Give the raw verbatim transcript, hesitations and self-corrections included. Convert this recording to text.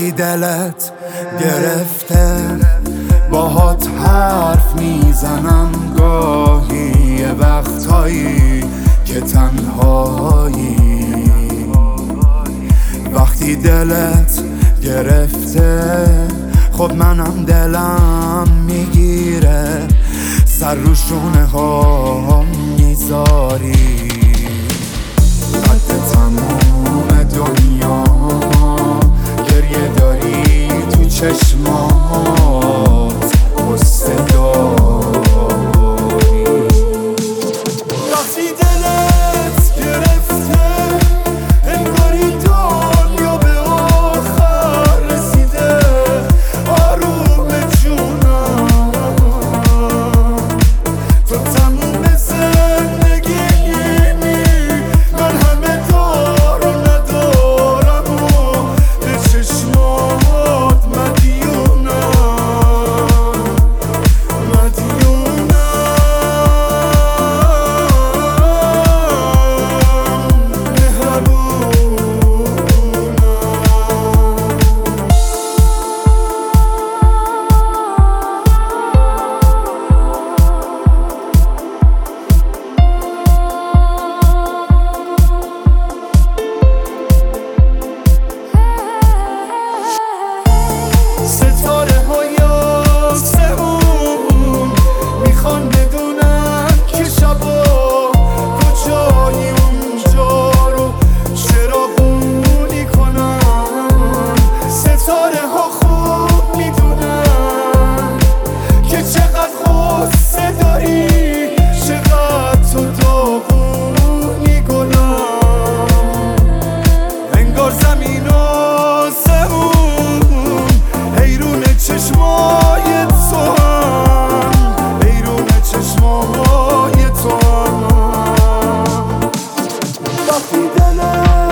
وقتی دلت گرفته باهات حرف میزنم گاهی، یه وقتهایی که تنهایی. وقتی دلت گرفته خب منم دلم میگیره، سر رو شونه ها میذاری. قد تموم دنیا گریه داری تو چشمات، غصه داری. وقتی دلت گرفته انگاری دنیا به آخر رسیده، آروم جونم تو تموم زندگیمی، من همه دار و ندارم و به چشمات مدیونم مدیونم ستاره های آسمون میخوان بدونن که شبا کجایی، اونجا رو چراغونی کنن. ستاره ها خوب میدونن که چقدر غصه داری، چقدر تو داغونی گلم. انگار زمین آسمون حیرون چشمای تو هم، حیرون چشمای تو هم. وقتی دلم